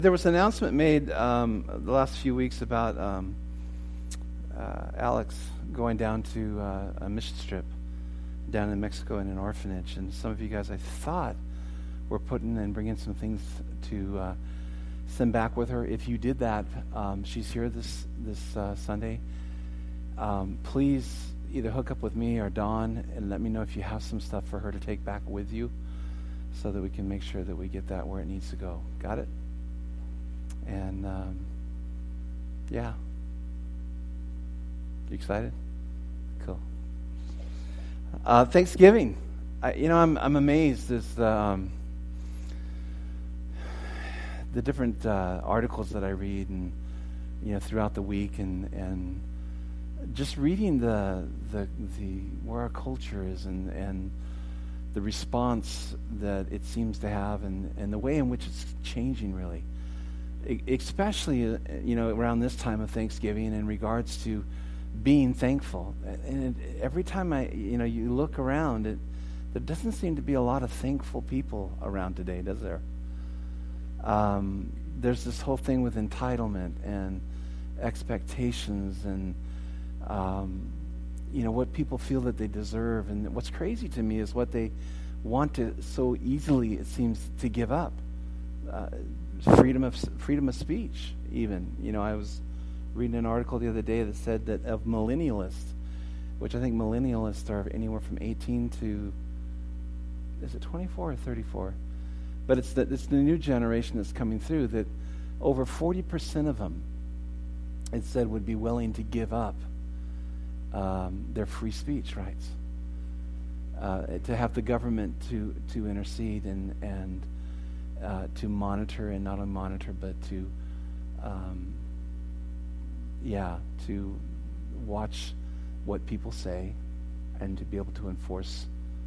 There was an announcement made the last few weeks about Alex going down to a mission trip down in Mexico in an orphanage. And some of you guys, I thought, were putting and bringing some things to send back with her. If you did that, she's here this Sunday. Please either hook up with me or Dawn and let me know if you have some stuff for her to take back with you so that we can make sure that we get that where it needs to go. Got it? And yeah. You excited? Cool. Thanksgiving. I'm amazed as the different articles that I read and throughout the week and just reading the where our culture is and the response that it seems to have and the way in which it's changing really. Especially, around this time of Thanksgiving in regards to being thankful. And every time you look around, there doesn't seem to be a lot of thankful people around today, does there? There's this whole thing with entitlement and expectations and, what people feel that they deserve. And what's crazy to me is what they want to so easily, it seems, to give up. Freedom of speech, even. I was reading an article the other day that said that of millennialists, which I think millennialists are anywhere from 18 to, is it 24 or 34? But it's the new generation that's coming through that over 40% of them, it said, would be willing to give up their free speech rights, to have the government to intercede and to monitor, and not only monitor, but to watch what people say and to be able to enforce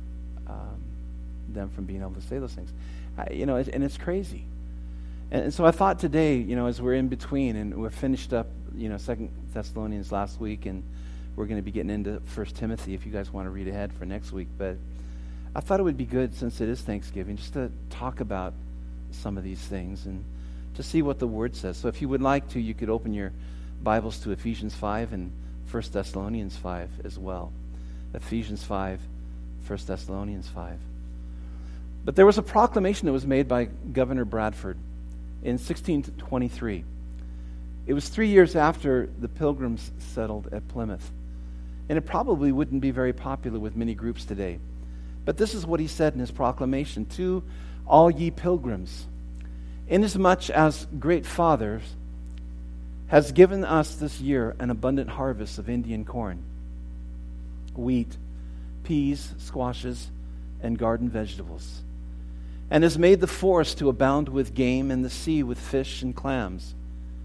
them from being able to say those things. And it's crazy. And so I thought today, as we're in between and we're finished up, 2 Thessalonians last week, and we're going to be getting into 1 Timothy if you guys want to read ahead for next week. But I thought it would be good, since it is Thanksgiving, just to talk about some of these things and to see what the Word says. So if you would like to, you could open your Bibles to Ephesians 5 and 1 Thessalonians 5 as well. Ephesians 5, 1 Thessalonians 5. But there was a proclamation that was made by Governor Bradford in 1623. It was 3 years after the Pilgrims settled at Plymouth. And it probably wouldn't be very popular with many groups today. But this is what he said in his proclamation: "To all ye pilgrims, inasmuch as great Father has given us this year an abundant harvest of Indian corn, wheat, peas, squashes, and garden vegetables, and has made the forest to abound with game and the sea with fish and clams."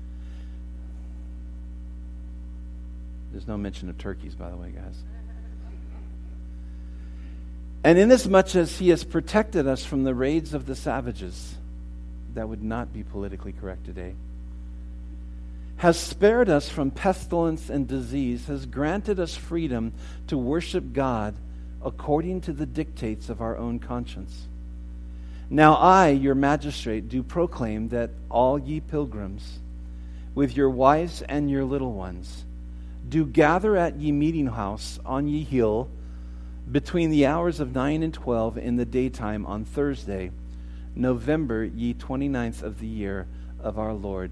There's no mention of turkeys, by the way, guys. "And inasmuch as he has protected us from the raids of the savages," that would not be politically correct today, "has spared us from pestilence and disease, has granted us freedom to worship God according to the dictates of our own conscience. Now I, your magistrate, do proclaim that all ye pilgrims, with your wives and your little ones, do gather at ye meeting house on ye hill between the hours of 9 and 12 in the daytime on Thursday, November ye 29th of the year of our Lord,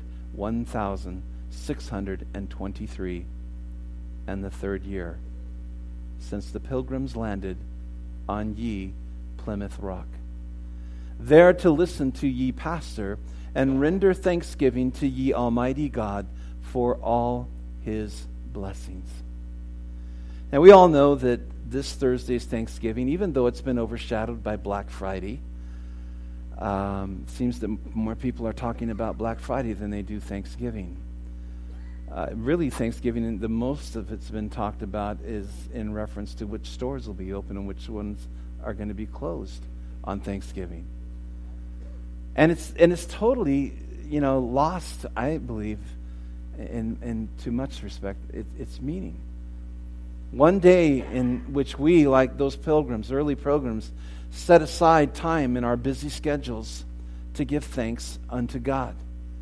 1623, and the third year, since the pilgrims landed on ye Plymouth Rock. There to listen to ye pastor and render thanksgiving to ye Almighty God for all his blessings." Now we all know that this Thursday's Thanksgiving, even though it's been overshadowed by Black Friday. Seems that more people are talking about Black Friday than they do Thanksgiving. Really, Thanksgiving, the most of it's been talked about is in reference to which stores will be open and which ones are going to be closed on Thanksgiving. And it's totally, lost, I believe, in too much respect, its meaning. One day in which we, like those pilgrims, early pilgrims, set aside time in our busy schedules to give thanks unto God.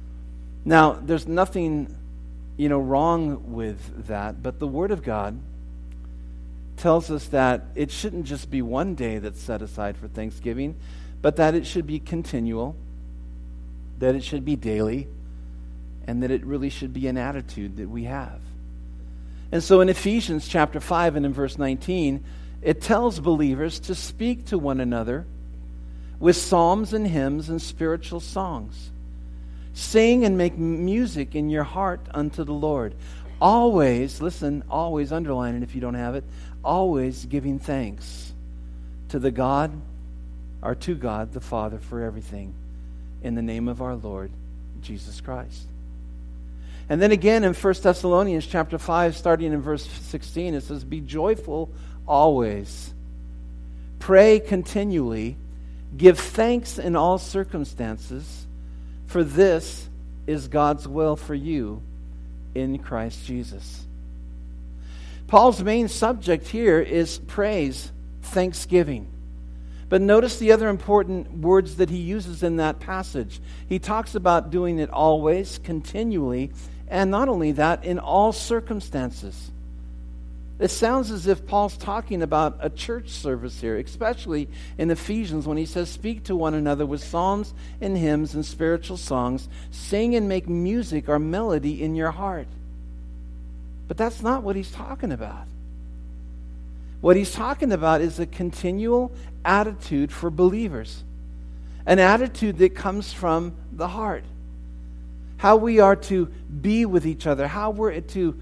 Now, there's nothing, wrong with that, but the Word of God tells us that it shouldn't just be one day that's set aside for Thanksgiving, but that it should be continual, that it should be daily, and that it really should be an attitude that we have. And so in Ephesians chapter 5 and in verse 19, it tells believers to speak to one another with psalms and hymns and spiritual songs. Sing and make music in your heart unto the Lord. Always, listen, always underline it if you don't have it, always giving thanks to the God, or to God the Father for everything, in the name of our Lord Jesus Christ. And then again in 1 Thessalonians chapter 5, starting in verse 16, it says, be joyful always. Pray continually. Give thanks in all circumstances, for this is God's will for you in Christ Jesus. Paul's main subject here is praise, thanksgiving. But notice the other important words that he uses in that passage. He talks about doing it always, continually, and not only that, in all circumstances. It sounds as if Paul's talking about a church service here, especially in Ephesians when he says, speak to one another with psalms and hymns and spiritual songs, sing and make music or melody in your heart. But that's not what he's talking about. What he's talking about is a continual attitude for believers, an attitude that comes from the heart. How we are to be with each other, how we're to,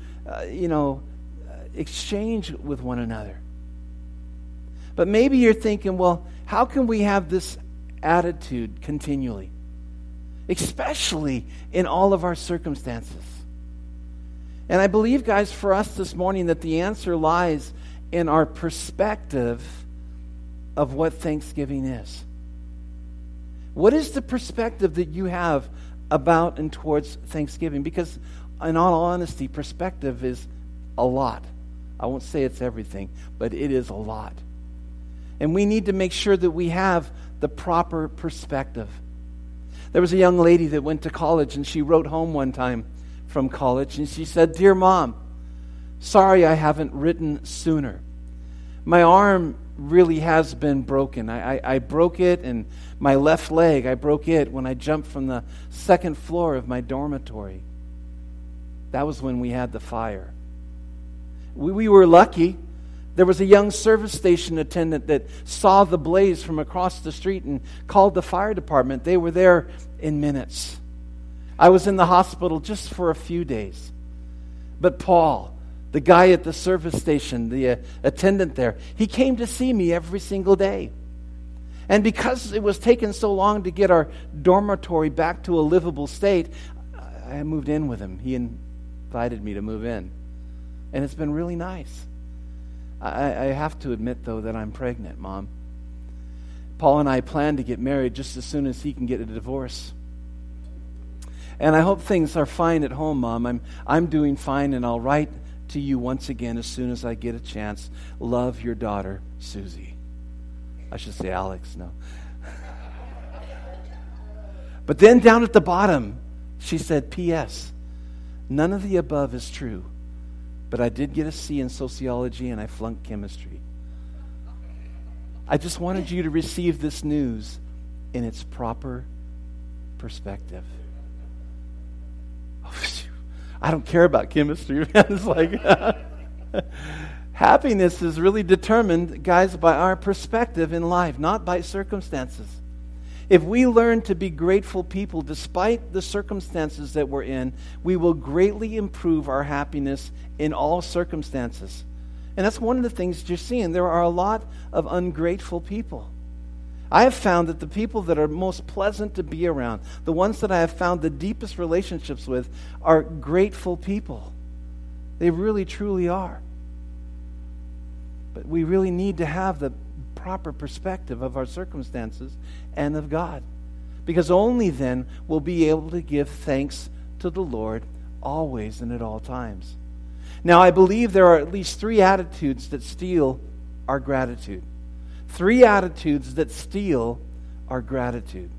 exchange with one another. But maybe you're thinking, well, how can we have this attitude continually, especially in all of our circumstances? And I believe, guys, for us this morning that the answer lies in our perspective of what Thanksgiving is. What is the perspective that you have about and towards Thanksgiving? Because in all honesty, perspective is a lot. I won't say it's everything, but it is a lot. And we need to make sure that we have the proper perspective. There was a young lady that went to college, and she wrote home one time from college, and she said, "Dear Mom, sorry I haven't written sooner. My arm really has been broken. I broke it, and my left leg, I broke it when I jumped from the second floor of my dormitory. That was when we had the fire. We were lucky. There was a young service station attendant that saw the blaze from across the street and called the fire department. They were there in minutes. I was in the hospital just for a few days. But Paul, the guy at the service station, the attendant there, he came to see me every single day. And because it was taking so long to get our dormitory back to a livable state, I moved in with him. He invited me to move in. And it's been really nice. I have to admit, though, that I'm pregnant, Mom. Paul and I plan to get married just as soon as he can get a divorce. And I hope things are fine at home, Mom. I'm doing fine, and I'll write to you once again as soon as I get a chance. Love, your daughter, Susie." I should say Alex, no. But then down at the bottom, she said, "P.S. None of the above is true, but I did get a C in sociology and I flunked chemistry. I just wanted you to receive this news in its proper perspective." I don't care about chemistry. It's like happiness is really determined, guys, by our perspective in life, not by circumstances. If we learn to be grateful people despite the circumstances that we're in, we will greatly improve our happiness in all circumstances. And that's one of the things you're seeing. There are a lot of ungrateful people. I have found that the people that are most pleasant to be around, the ones that I have found the deepest relationships with, are grateful people. They really, truly are. But we really need to have the proper perspective of our circumstances and of God. Because only then we'll be able to give thanks to the Lord always and at all times. Now, I believe there are at least 3 attitudes that steal our gratitude. 3 attitudes that steal our gratitude.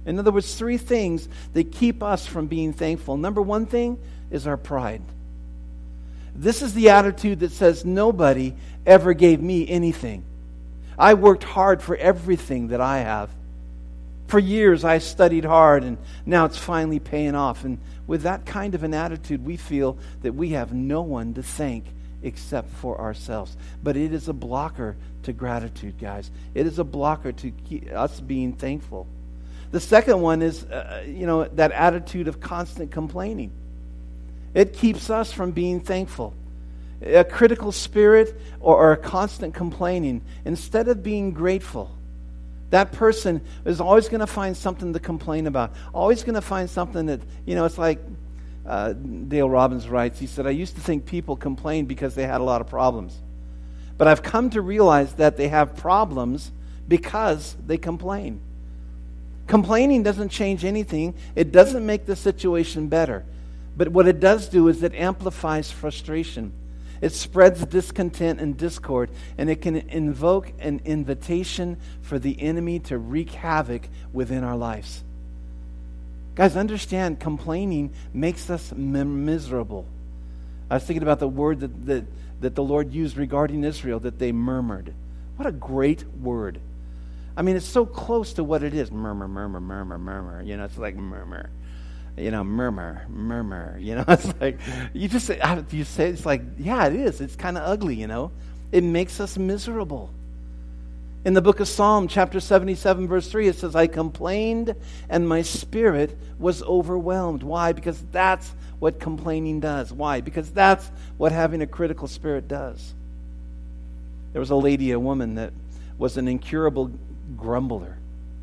In other words, three things that keep us from being thankful. Number one thing is our pride. This is the attitude that says, nobody ever gave me anything. I worked hard for everything that I have. For years I studied hard, and now it's finally paying off. And with that kind of an attitude, we feel that we have no one to thank except for ourselves. But it is a blocker to gratitude, guys. It is a blocker to us being thankful. The second one is, that attitude of constant complaining. It keeps us from being thankful. A critical spirit or a constant complaining, instead of being grateful, that person is always going to find something to complain about. Always going to find something that, it's like Dale Robbins writes. He said, I used to think people complained because they had a lot of problems. But I've come to realize that they have problems because they complain. Complaining doesn't change anything. It doesn't make the situation better. But what it does do is it amplifies frustration. It spreads discontent and discord, and it can invoke an invitation for the enemy to wreak havoc within our lives. Guys, understand, complaining makes us miserable. I was thinking about the word that the Lord used regarding Israel, that they murmured. What a great word. I mean, it's so close to what it is. Murmur, murmur, murmur, murmur. It's like murmur. Murmur, murmur. It's like, you say, it's like, yeah, it is. It's kind of ugly, It makes us miserable. In the book of Psalm, chapter 77, verse 3, it says, I complained and my spirit was overwhelmed. Why? Because that's what complaining does. Why? Because that's what having a critical spirit does. There was a woman that was an incurable grumbler.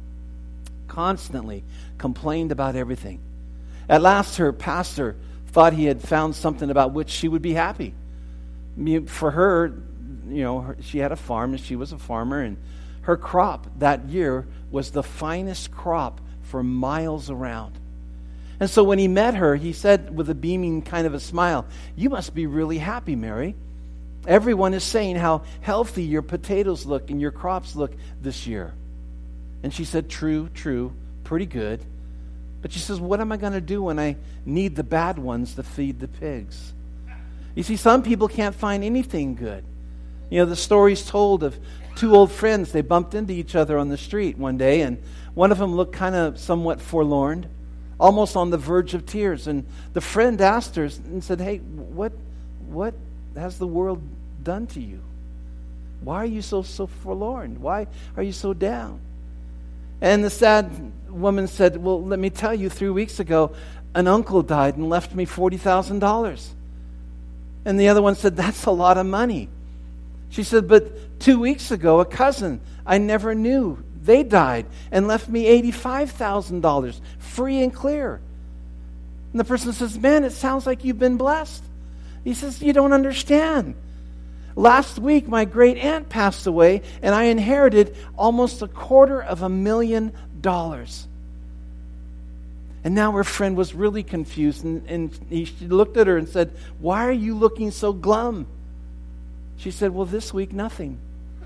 Constantly complained about everything. At last, her pastor thought he had found something about which she would be happy. For her, she had a farm and she was a farmer, and her crop that year was the finest crop for miles around. And so when he met her, he said with a beaming kind of a smile, you must be really happy, Mary. Everyone is saying how healthy your potatoes look and your crops look this year. And she said, true, pretty good. But she says, what am I going to do when I need the bad ones to feed the pigs? You see, some people can't find anything good. The story's told of two old friends. They bumped into each other on the street one day, and one of them looked kind of somewhat forlorn, almost on the verge of tears. And the friend asked her and said, hey, what has the world done to you? Why are you so forlorn? Why are you so down? And the sad woman said, well, let me tell you, 3 weeks ago, an uncle died and left me $40,000. And the other one said, that's a lot of money. She said, but 2 weeks ago, a cousin I never knew, they died and left me $85,000, free and clear. And the person says, man, it sounds like you've been blessed. He says, you don't understand. Last week, my great aunt passed away, and I inherited almost $250,000. And now her friend was really confused, and she looked at her and said, why are you looking so glum? She said, well, this week, nothing.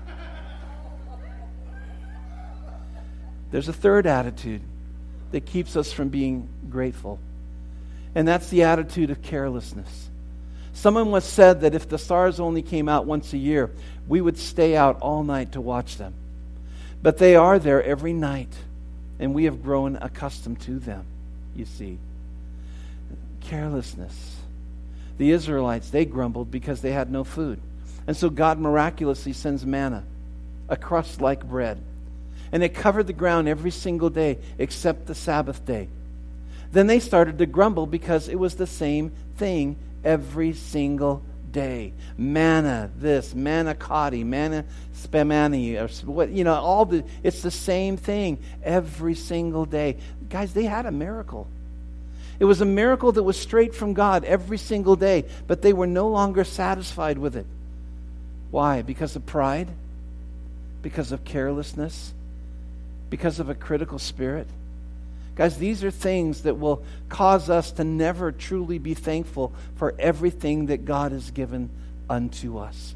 There's a third attitude that keeps us from being grateful, and that's the attitude of carelessness. Someone once said that if the stars only came out once a year, we would stay out all night to watch them. But they are there every night, and we have grown accustomed to them, you see. Carelessness. The Israelites, they grumbled because they had no food. And so God miraculously sends manna, a crust like bread. And it covered the ground every single day except the Sabbath day. Then they started to grumble because it was the same thing every single day. Manna this, manna cotti, manna spamani, or what, it's the same thing every single day. Guys, they had a miracle. It was a miracle that was straight from God every single day, but they were no longer satisfied with it. Why? Because of pride? Because of carelessness? Because of a critical spirit? Guys, these are things that will cause us to never truly be thankful for everything that God has given unto us.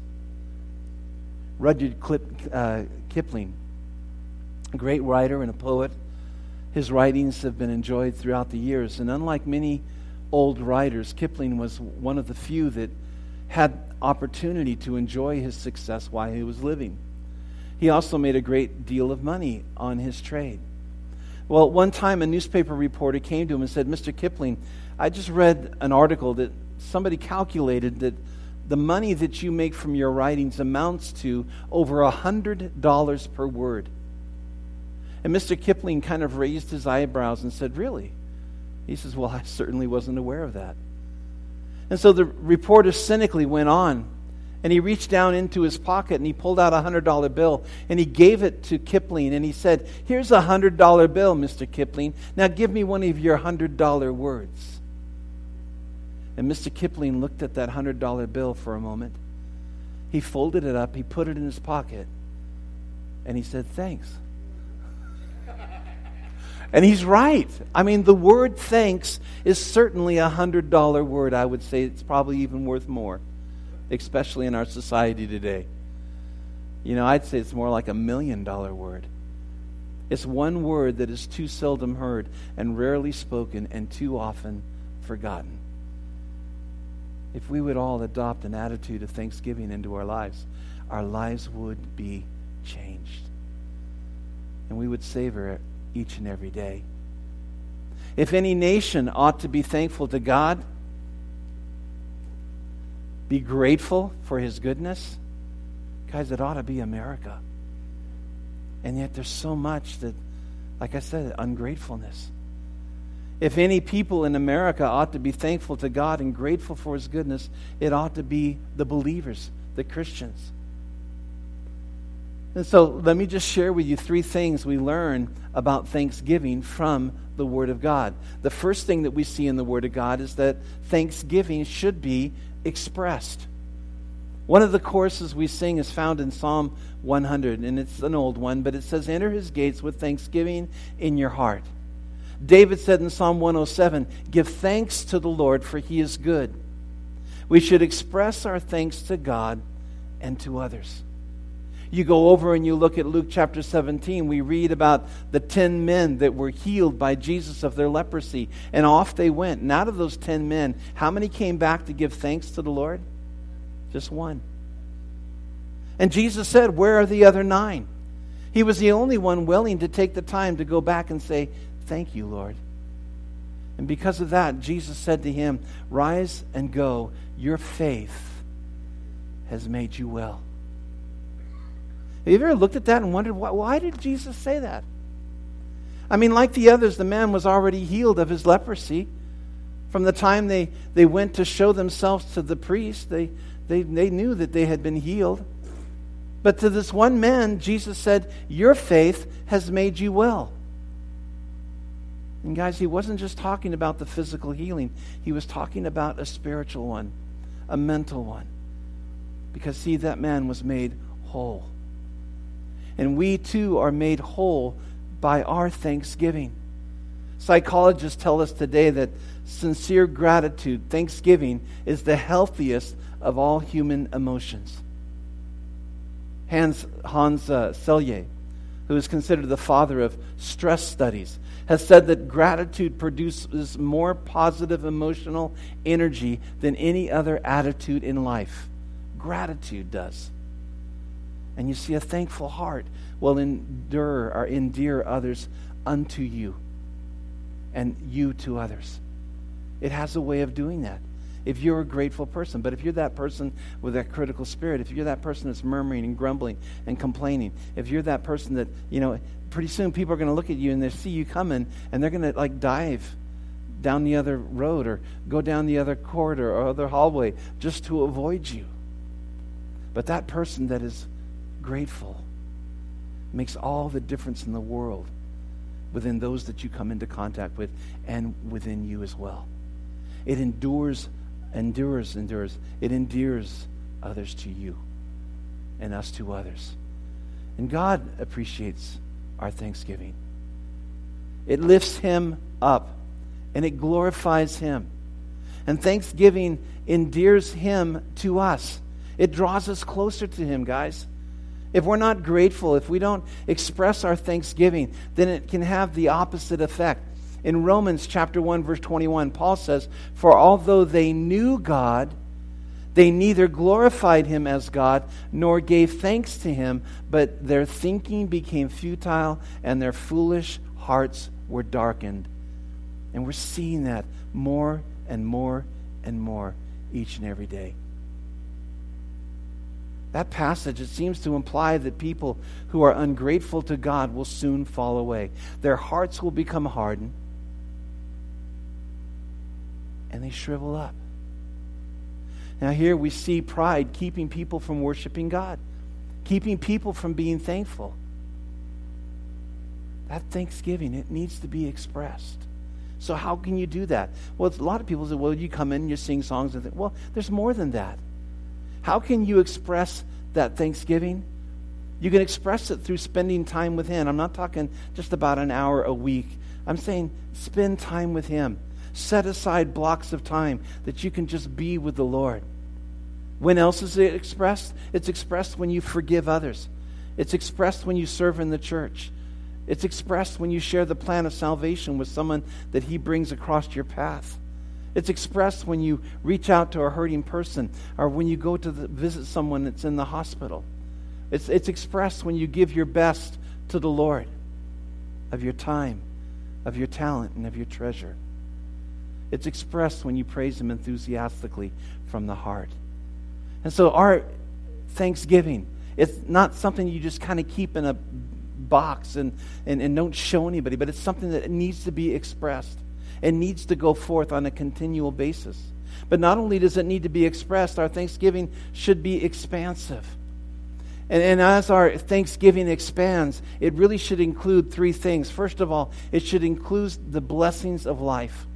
Rudyard Kipling, a great writer and a poet, His writings have been enjoyed throughout the years, and unlike many old writers, Kipling was one of the few that had opportunity to enjoy his success while he was living. He also made a great deal of money on his trade. Well, one time a newspaper reporter came to him and said, "Mr. Kipling, I just read an article that somebody calculated that the money that you make from your writings amounts to over $100 per word." And Mr. Kipling kind of raised his eyebrows and said, "Really?" He says, "Well, I certainly wasn't aware of that." And so the reporter cynically went on, and he reached down into his pocket and he pulled out a $100 bill and he gave it to Kipling and he said, "Here's a $100 bill, Mr. Kipling. Now give me one of your $100 words." And Mr. Kipling looked at that $100 bill for a moment. He folded it up, he put it in his pocket, and he said, "Thanks." And he's right. I mean, the word thanks is certainly a $100 word. I would say it's probably even worth more, especially in our society today. You know, I'd say it's more like $1 million word. It's one word that is too seldom heard and rarely spoken and too often forgotten. If we would all adopt an attitude of thanksgiving into our lives would be changed. And we would savor it each and every day. If any nation ought to be thankful to God, be grateful for His goodness, guys, it ought to be America. And yet there's so much that, like I said, ungratefulness. If any people in America ought to be thankful to God and grateful for His goodness, it ought to be the believers, the Christians. And so let me just share with you 3 things we learn about thanksgiving from the Word of God. The first thing that we see in the Word of God is that thanksgiving should be expressed. One of the choruses we sing is found in Psalm 100, and it's an old one, but it says, "Enter His gates with thanksgiving in your heart." David said in Psalm 107, "Give thanks to the Lord, for He is good." We should express our thanks to God and to others. You go over and you look at Luke chapter 17, we read about the 10 men that were healed by Jesus of their leprosy, and off they went. And out of those 10 men, how many came back to give thanks to the Lord? Just one. And Jesus said, "Where are the other 9? He was the only one willing to take the time to go back and say, "Thank you, Lord." And because of that, Jesus said to him, "Rise and go. Your faith has made you well." Have you ever looked at that and wondered, why did Jesus say that? I mean, like the others, the man was already healed of his leprosy. From the time they went to show themselves to the priest, they knew that they had been healed. But to this one man, Jesus said, "Your faith has made you well." And guys, He wasn't just talking about the physical healing. He was talking about a spiritual one, a mental one. Because, see, that man was made whole. And we too are made whole by our thanksgiving. Psychologists tell us today that sincere gratitude, thanksgiving, is the healthiest of all human emotions. Hans Selye, who is considered the father of stress studies, has said that gratitude produces more positive emotional energy than any other attitude in life. Gratitude does. And you see, a thankful heart will endear others unto you, and you to others. It has a way of doing that if you're a grateful person. But if you're that person with that critical spirit, if you're that person that's murmuring and grumbling and complaining, if you're that person that, pretty soon people are going to look at you and they see you coming and they're going to dive down the other road or go down the other corridor or other hallway just to avoid you. But that person that is grateful makes all the difference in the world within those that you come into contact with and within you as well. It endures. It endears others to you and us to others. And God appreciates our thanksgiving. It lifts Him up and it glorifies Him. And thanksgiving endears Him to us. It draws us closer to Him, guys. If we're not grateful, if we don't express our thanksgiving, then it can have the opposite effect. In Romans chapter 1, verse 21, Paul says, "For although they knew God, they neither glorified him as God nor gave thanks to him, but their thinking became futile and their foolish hearts were darkened." And we're seeing that more and more and more each and every day. That passage, it seems to imply that people who are ungrateful to God will soon fall away. Their hearts will become hardened, and they shrivel up. Now here we see pride keeping people from worshiping God, keeping people from being thankful. That thanksgiving, it needs to be expressed. So how can you do that? Well, a lot of people say, well, you come in and you sing songs and think, well, there's more than that. How can you express that thanksgiving? You can express it through spending time with Him. I'm not talking just about an hour a week. I'm saying spend time with Him. Set aside blocks of time that you can just be with the Lord. When else is it expressed? It's expressed when you forgive others. It's expressed when you serve in the church. It's expressed when you share the plan of salvation with someone that He brings across your path. It's expressed when you reach out to a hurting person, or when you go to visit someone that's in the hospital. It's expressed when you give your best to the Lord, of your time, of your talent, and of your treasure. It's expressed when you praise Him enthusiastically from the heart. And so our thanksgiving, it's not something you just kind of keep in a box and don't show anybody, but it's something that needs to be expressed. It needs to go forth on a continual basis. But not only does it need to be expressed, our thanksgiving should be expansive. And as our thanksgiving expands, it really should include three things. First of all, it should include the blessings of life.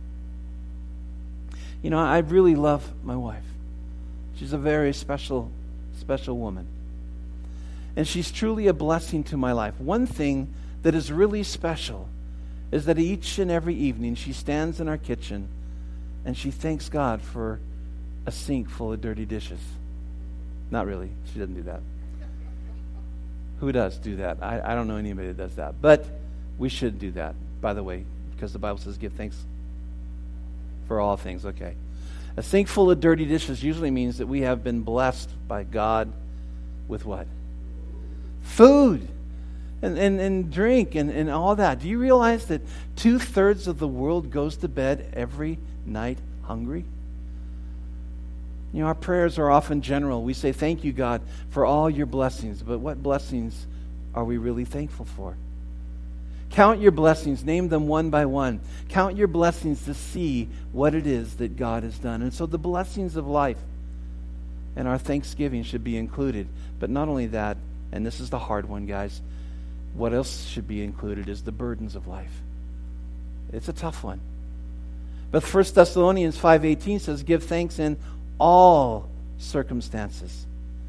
You know, I really love my wife. She's a very special woman. And she's truly a blessing to my life. One thing that is really special is that each and every evening she stands in our kitchen and she thanks God for a sink full of dirty dishes. Not really. She doesn't do that. Who does do that? I don't know anybody that does that. But we should do that, by the way, because the Bible says give thanks for all things. Okay. A sink full of dirty dishes usually means that we have been blessed by God with what? Food. And drink and all that. Do you realize that 2/3 of the world goes to bed every night hungry? You know, our prayers are often general. We say, thank you, God, for all your blessings. But what blessings are we really thankful for? Count your blessings. Name them one by one. Count your blessings to see what it is that God has done. And so the blessings of life and our thanksgiving should be included. But not only that, and this is the hard one, guys, what else should be included is the burdens of life. It's a tough one. But 1 Thessalonians 5:18 says, give thanks in all circumstances,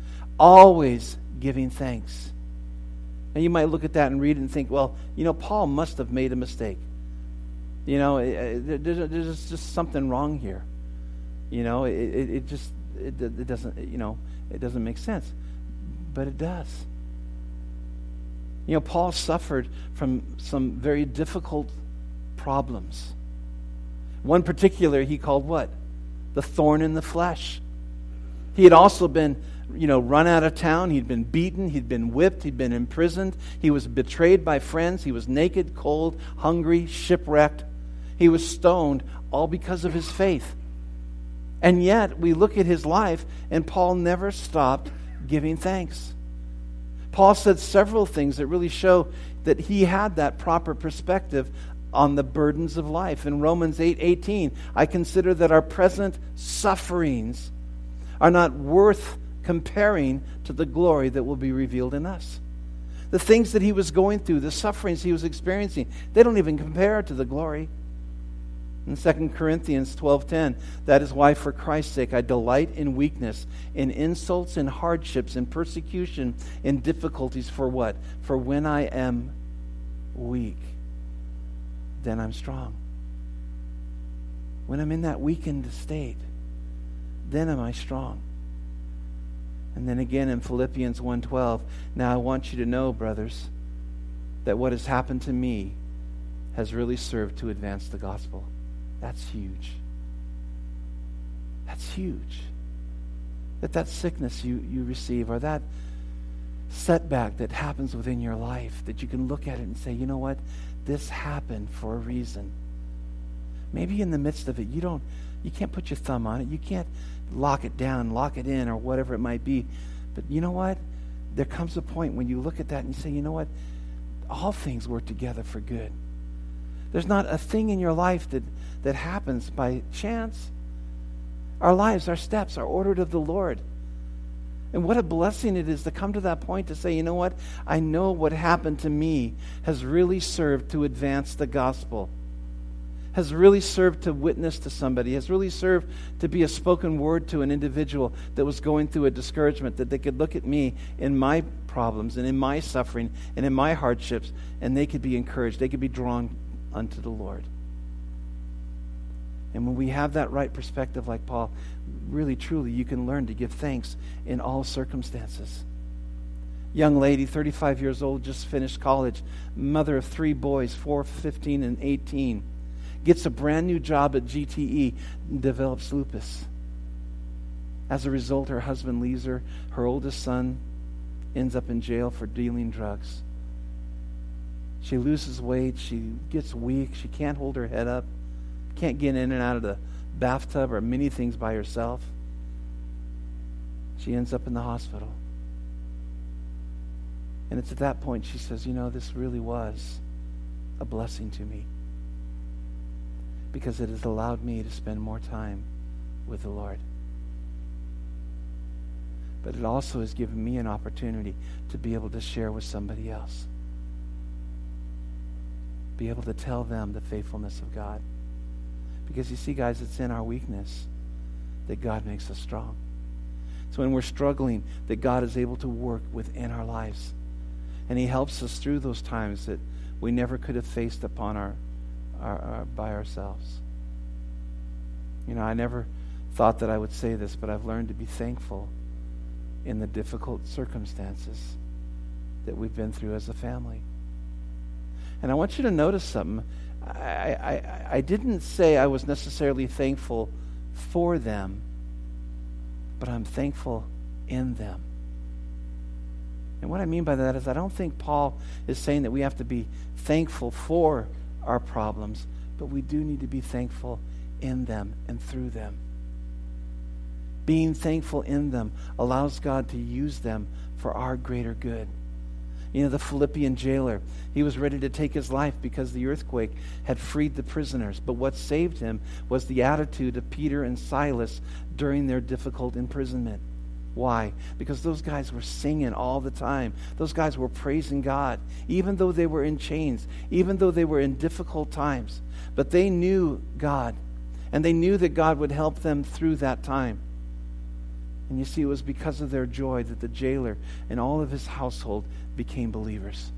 always giving thanks. And you might look at that and read it and think, well, you know, Paul must have made a mistake. You know, there's just something wrong here. You know, it doesn't, you know, it doesn't make sense. But it does. You know, Paul suffered from some very difficult problems. One particular he called what? The thorn in the flesh. He had also been, you know, run out of town. He'd been beaten. He'd been whipped. He'd been imprisoned. He was betrayed by friends. He was naked, cold, hungry, shipwrecked. He was stoned, all because of his faith. And yet, we look at his life, and Paul never stopped giving thanks. Paul said several things that really show that he had that proper perspective on the burdens of life. In Romans 8:18, I consider that our present sufferings are not worth comparing to the glory that will be revealed in us. The things that he was going through, the sufferings he was experiencing, they don't even compare to the glory. In 2 Corinthians 12:10, that is why for Christ's sake I delight in weakness, in insults, in hardships, in persecution, in difficulties. For what? For when I am weak, then I'm strong. When I'm in that weakened state, then am I strong. And then again in Philippians 1:12, now I want you to know, brothers, that what has happened to me has really served to advance the gospel. That's huge. That's huge. That sickness you receive, or that setback that happens within your life, that you can look at it and say, you know what? This happened for a reason. Maybe in the midst of it, you can't put your thumb on it. You can't lock it down, lock it in, or whatever it might be. But you know what? There comes a point when you look at that and you say, you know what? All things work together for good. There's not a thing in your life that happens by chance. Our lives, our steps are ordered of the Lord. And what a blessing it is to come to that point to say, you know what? I know what happened to me has really served to advance the gospel, has really served to witness to somebody, has really served to be a spoken word to an individual that was going through a discouragement, that they could look at me in my problems and in my suffering and in my hardships, and they could be encouraged. They could be drawn unto the Lord. And when we have that right perspective like Paul, really, truly, you can learn to give thanks in all circumstances. Young lady, 35 years old, just finished college, mother of 3 boys, 4, 15, and 18, gets a brand new job at GTE, and develops lupus. As a result, her husband leaves her. Her oldest son ends up in jail for dealing drugs. She loses weight. She gets weak. She can't hold her head up. Can't get in and out of the bathtub or many things by herself. She ends up in the hospital. And it's at that point she says, you know, this really was a blessing to me, because it has allowed me to spend more time with the Lord. But it also has given me an opportunity to be able to share with somebody else. Be able to tell them the faithfulness of God. Because you see, guys, it's in our weakness that God makes us strong. It's when we're struggling that God is able to work within our lives. And He helps us through those times that we never could have faced upon our by ourselves. You know, I never thought that I would say this, but I've learned to be thankful in the difficult circumstances that we've been through as a family. And I want you to notice something. I didn't say I was necessarily thankful for them, but I'm thankful in them. And what I mean by that is I don't think Paul is saying that we have to be thankful for our problems, but we do need to be thankful in them and through them. Being thankful in them allows God to use them for our greater good. You know, the Philippian jailer, he was ready to take his life because the earthquake had freed the prisoners. But what saved him was the attitude of Peter and Silas during their difficult imprisonment. Why? Because those guys were singing all the time. Those guys were praising God, even though they were in chains, even though they were in difficult times. But they knew God, and they knew that God would help them through that time. And you see, it was because of their joy that the jailer and all of his household became believers.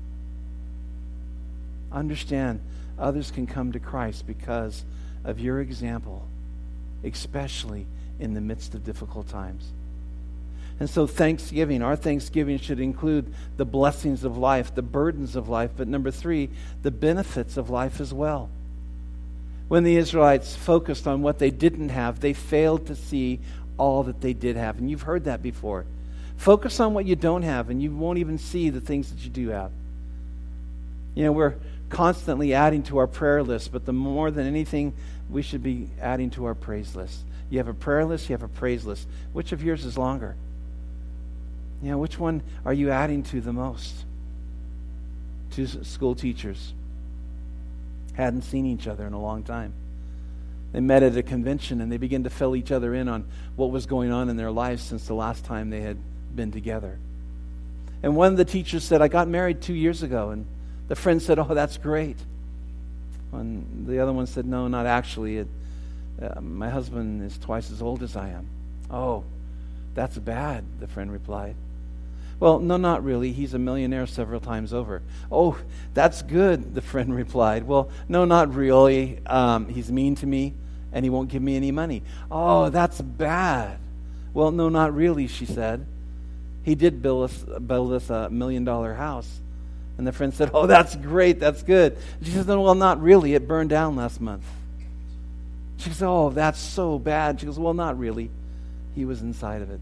Understand, others can come to Christ because of your example, especially in the midst of difficult times. And so Thanksgiving, our Thanksgiving should include the blessings of life, the burdens of life, but number 3, the benefits of life as well. When the Israelites focused on what they didn't have, they failed to see all that they did have. And you've heard that before. Focus on what you don't have, and you won't even see the things that you do have. You know, we're constantly adding to our prayer list, but the more than anything, we should be adding to our praise list. You have a prayer list, you have a praise list. Which of yours is longer? You know, which one are you adding to the most? Two school teachers hadn't seen each other in a long time. They met at a convention and they began to fill each other in on what was going on in their lives since the last time they had been together. And one of the teachers said, I got married 2 years ago. And the friend said, oh, that's great. And the other one said, no, not actually. My husband is twice as old as I am. Oh, that's bad, the friend replied. Well, no, not really. He's a millionaire several times over. Oh, that's good, the friend replied. Well, no, not really. He's mean to me, and he won't give me any money. Oh, that's bad. Well, no, not really, she said. He did build us a $1 million house. And the friend said, oh, that's great, that's good. She says, no, well, not really. It burned down last month. She says, oh, that's so bad. She goes, well, not really. He was inside of it.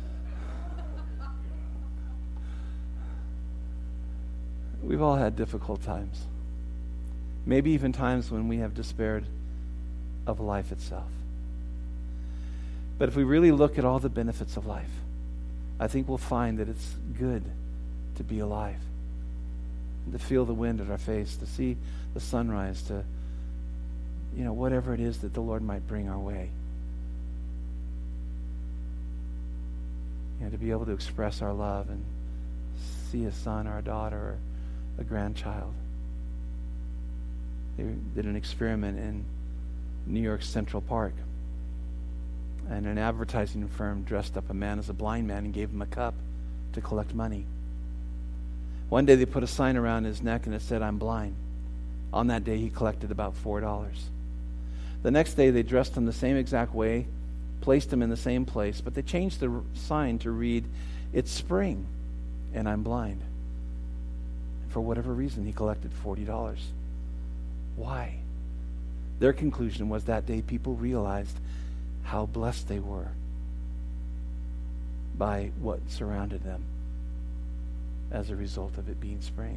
We've all had difficult times. Maybe even times when we have despaired of life itself. But if we really look at all the benefits of life, I think we'll find that it's good to be alive, to feel the wind at our face, to see the sunrise, to, whatever it is that the Lord might bring our way. To be able to express our love and see a son or a daughter or a grandchild. They did an experiment in New York Central Park. And an advertising firm dressed up a man as a blind man and gave him a cup to collect money. One day they put a sign around his neck and it said, I'm blind. On that day he collected about $4. The next day they dressed him the same exact way, placed him in the same place, but they changed the sign to read, it's spring and I'm blind. And for whatever reason he collected $40. Why? Their conclusion was that day people realized how blessed they were by what surrounded them as a result of it being spring.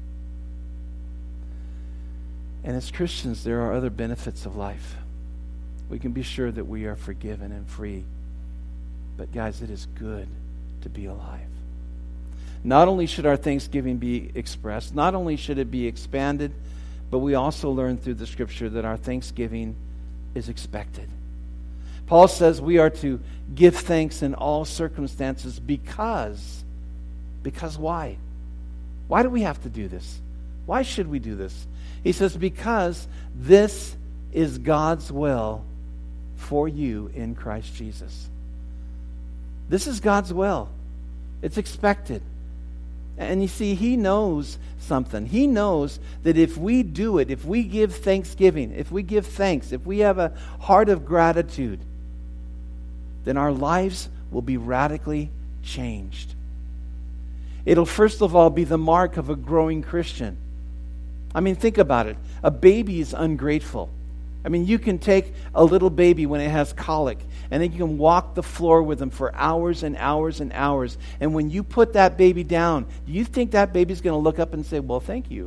And as Christians, there are other benefits of life. We can be sure that we are forgiven and free. But guys, it is good to be alive. Not only should our thanksgiving be expressed, not only should it be expanded, but we also learn through the Scripture that our thanksgiving is expected. Paul says we are to give thanks in all circumstances because why? Why do we have to do this? Why should we do this? He says because this is God's will for you in Christ Jesus. This is God's will. It's expected. And you see, He knows something. He knows that if we do it, if we give thanksgiving, if we give thanks, if we have a heart of gratitude, then our lives will be radically changed. It'll first of all be the mark of a growing Christian. I mean, think about it. A baby is ungrateful. I mean, you can take a little baby when it has colic, and then you can walk the floor with them for hours and hours and hours. And when you put that baby down, do you think that baby's going to look up and say, well, thank you?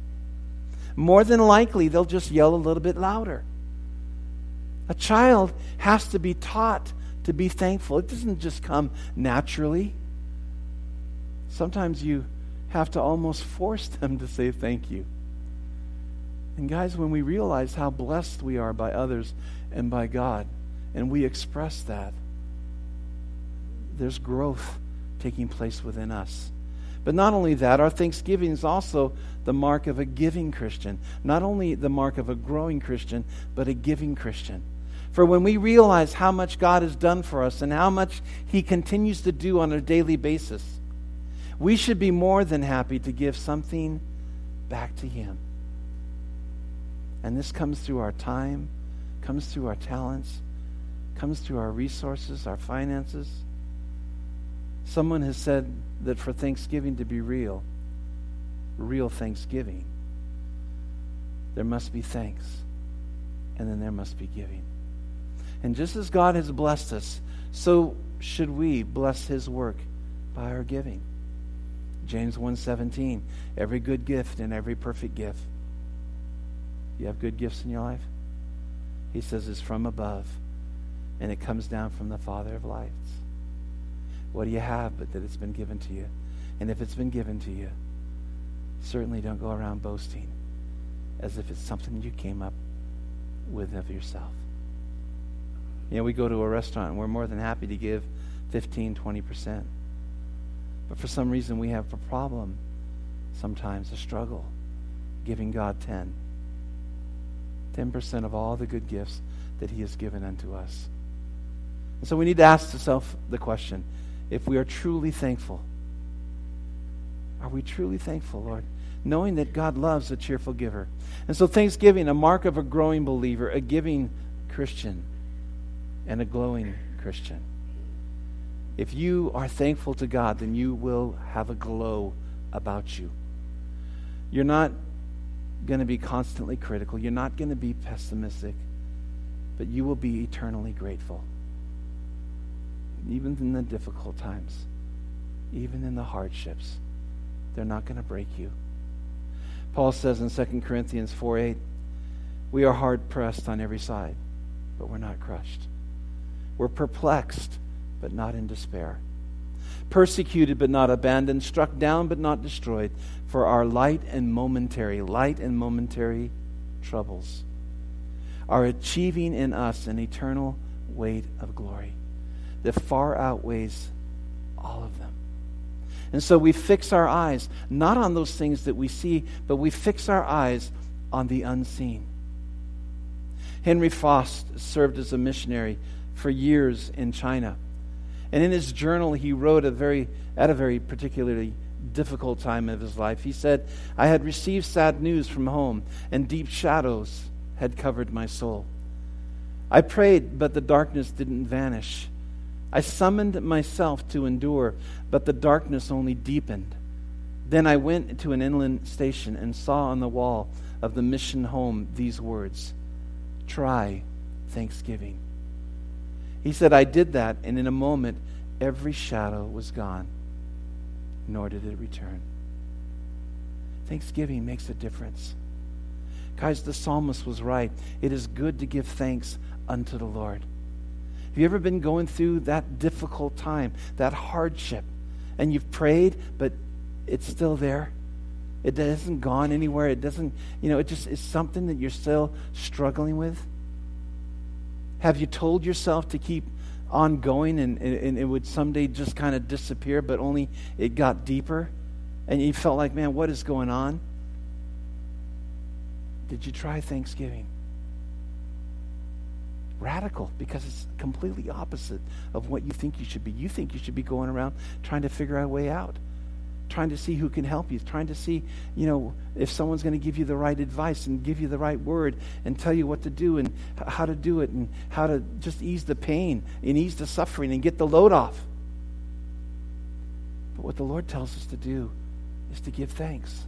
More than likely, they'll just yell a little bit louder. A child has to be taught to be thankful. It doesn't just come naturally. Sometimes you have to almost force them to say thank you. And guys, when we realize how blessed we are by others and by God, and we express that, there's growth taking place within us. But not only that, our thanksgiving is also the mark of a giving Christian. Not only the mark of a growing Christian, but a giving Christian. For when we realize how much God has done for us and how much He continues to do on a daily basis, we should be more than happy to give something back to Him. And this comes through our time, comes through our talents, comes through our resources, our finances. Someone has said that for Thanksgiving to be real Thanksgiving, there must be thanks, and then there must be giving. And just as God has blessed us, so should we bless His work by our giving. James 1:17, every good gift and every perfect gift. You have good gifts in your life? He says it's from above, and it comes down from the Father of lights. What do you have but that it's been given to you? And if it's been given to you, certainly don't go around boasting as if it's something you came up with of yourself. We go to a restaurant and we're more than happy to give 15, 20%. But for some reason we have a problem, sometimes a struggle, giving God 10% of all the good gifts that He has given unto us. And so we need to ask ourselves the question, if we are truly thankful, are we truly thankful, Lord? Knowing that God loves a cheerful giver. And so thanksgiving, a mark of a growing believer, a giving Christian, and a glowing Christian. If you are thankful to God, then you will have a glow about you. You're not going to be constantly critical. You're not going to be pessimistic, but you will be eternally grateful. Even in the difficult times, even in the hardships, they're not going to break you. Paul says in 2 Corinthians 4:8, we are hard pressed on every side, but we're not crushed. We're perplexed, but not in despair. Persecuted, but not abandoned. Struck down, but not destroyed. For our light and momentary troubles are achieving in us an eternal weight of glory that far outweighs all of them. And so we fix our eyes not on those things that we see, but we fix our eyes on the unseen. Henry Faust served as a missionary for years in China. And in his journal, he wrote at a very particularly difficult time of his life. He said, I had received sad news from home, and deep shadows had covered my soul. I prayed, but the darkness didn't vanish. I summoned myself to endure, but the darkness only deepened. Then I went to an inland station and saw on the wall of the mission home these words, try Thanksgiving. He said, I did that, and in a moment, every shadow was gone, nor did it return. Thanksgiving makes a difference. Guys, the psalmist was right. It is good to give thanks unto the Lord. Have you ever been going through that difficult time, that hardship, and you've prayed, but it's still there? It hasn't gone anywhere. It doesn't, it just is something that you're still struggling with. Have you told yourself to keep on going and it would someday just kind of disappear, but only it got deeper? And you felt like, man, what is going on? Did you try Thanksgiving? Radical, because it's completely opposite of what you think you should be. You think you should be going around trying to figure out a way out, trying to see who can help you, trying to see, if someone's going to give you the right advice and give you the right word and tell you what to do and how to do it and how to just ease the pain and ease the suffering and get the load off. But what the Lord tells us to do is to give thanks.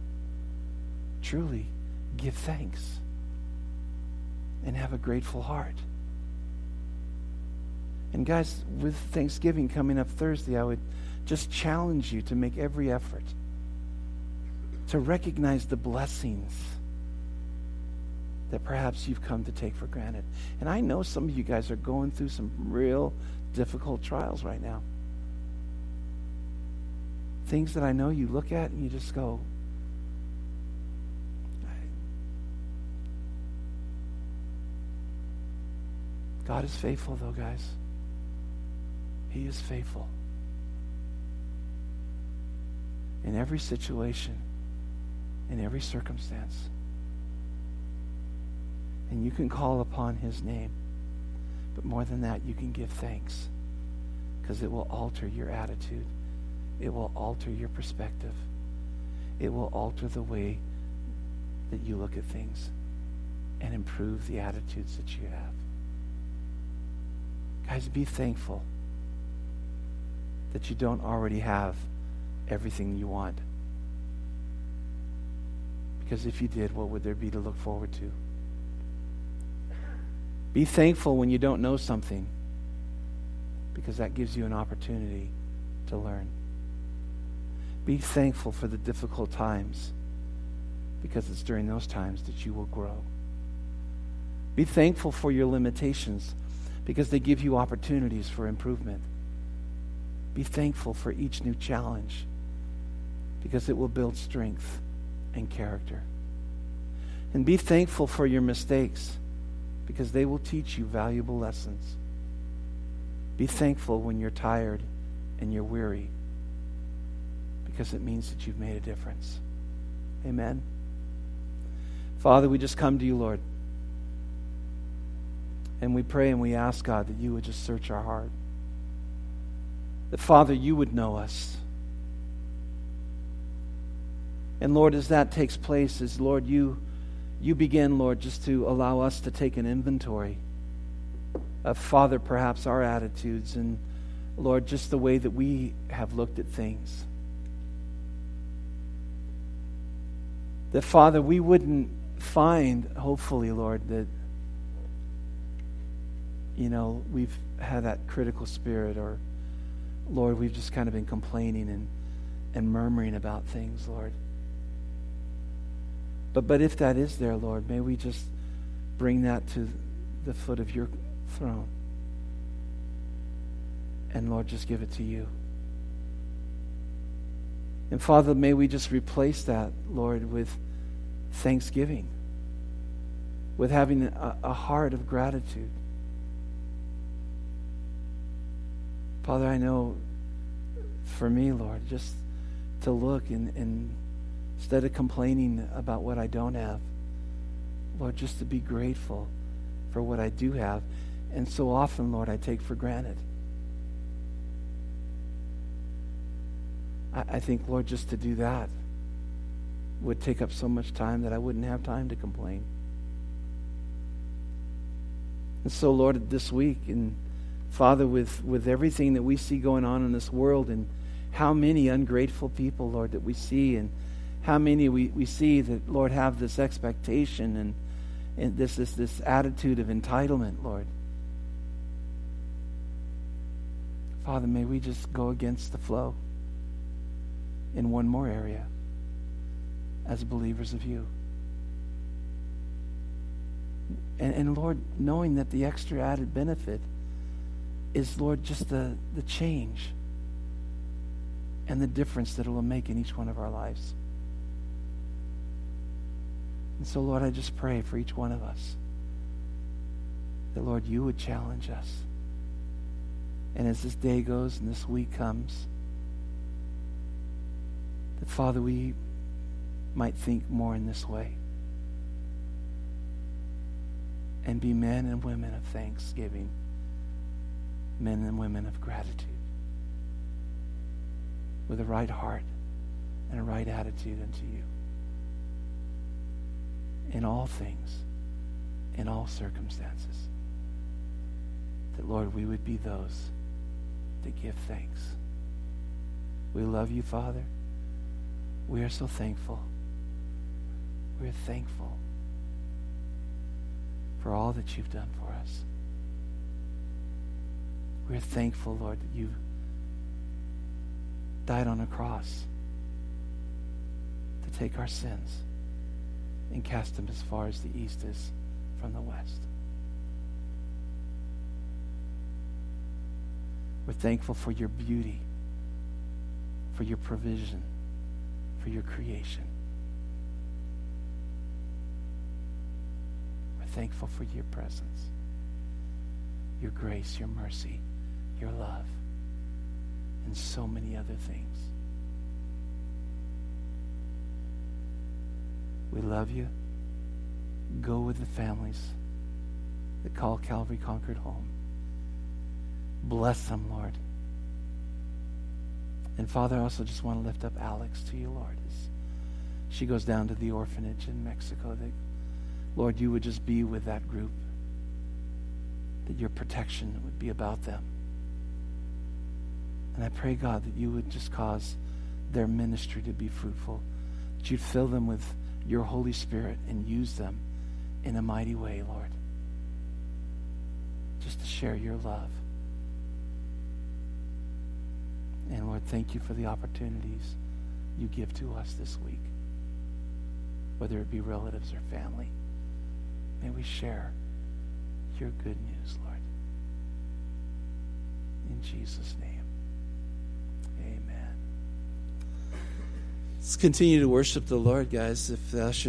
Truly give thanks and have a grateful heart. And guys, with Thanksgiving coming up Thursday, I would just challenge you to make every effort to recognize the blessings that perhaps you've come to take for granted. And I know some of you guys are going through some real difficult trials right now. Things that I know you look at and you just go, God is faithful though, guys. He is faithful. In every situation, in every circumstance. And you can call upon his name. But more than that, you can give thanks. Because it will alter your attitude. It will alter your perspective. It will alter the way that you look at things and improve the attitudes that you have. Guys, be thankful that you don't already have everything you want. Because if you did, what would there be to look forward to? Be thankful when you don't know something, because that gives you an opportunity to learn. Be thankful for the difficult times, because it's during those times that you will grow. Be thankful for your limitations, because they give you opportunities for improvement. Be thankful for each new challenge, because it will build strength and character. And be thankful for your mistakes, because they will teach you valuable lessons. Be thankful when you're tired and you're weary, because it means that you've made a difference. Amen. Father, we just come to you, Lord. And we pray and we ask, God, that you would just search our heart. That, Father, you would know us. And, Lord, as that takes place, as, Lord, you begin, Lord, just to allow us to take an inventory of, Father, perhaps our attitudes and Lord, just the way that we have looked at things. That, Father, we wouldn't find, hopefully, Lord, that, we've had that critical spirit, or, Lord, we've just kind of been complaining and murmuring about things, Lord. But if that is there, Lord, may we just bring that to the foot of your throne. And, Lord, just give it to you. And, Father, may we just replace that, Lord, with thanksgiving, with having a heart of gratitude. Father, I know for me, Lord, just to look and instead of complaining about what I don't have, Lord, just to be grateful for what I do have. And so often, Lord, I take for granted. I think, Lord, just to do that would take up so much time that I wouldn't have time to complain. And so, Lord, this week, and Father, with everything that we see going on in this world, and how many ungrateful people, Lord, that we see, and how many we see that, Lord, have this expectation and this attitude of entitlement, Lord. Father, may we just go against the flow in one more area as believers of you. And Lord, knowing that the extra added benefit is, Lord, just the change and the difference that it will make in each one of our lives. And so, Lord, I just pray for each one of us that, Lord, you would challenge us. And as this day goes and this week comes, that, Father, we might think more in this way and be men and women of thanksgiving, men and women of gratitude, with a right heart and a right attitude unto you. In all things, in all circumstances, that, Lord, we would be those that give thanks. We love you, Father. We are so thankful. We are thankful for all that you've done for us. We are thankful, Lord, that you died on a cross to take our sins and cast them as far as the east is from the west. We're thankful for your beauty, for your provision, for your creation. We're thankful for your presence, your grace, your mercy, your love, and so many other things. We love you. Go with the families that call Calvary Concord home. Bless them, Lord. And Father, I also just want to lift up Alex to you, Lord, as she goes down to the orphanage in Mexico. That, Lord, you would just be with that group, that your protection would be about them. And I pray, God, that you would just cause their ministry to be fruitful, that you'd fill them with your Holy Spirit and use them in a mighty way, Lord, just to share your love. And Lord, thank you for the opportunities you give to us this week, whether it be relatives or family. May we share your good news, Lord. In Jesus' name, amen. Let's continue to worship the Lord, guys. If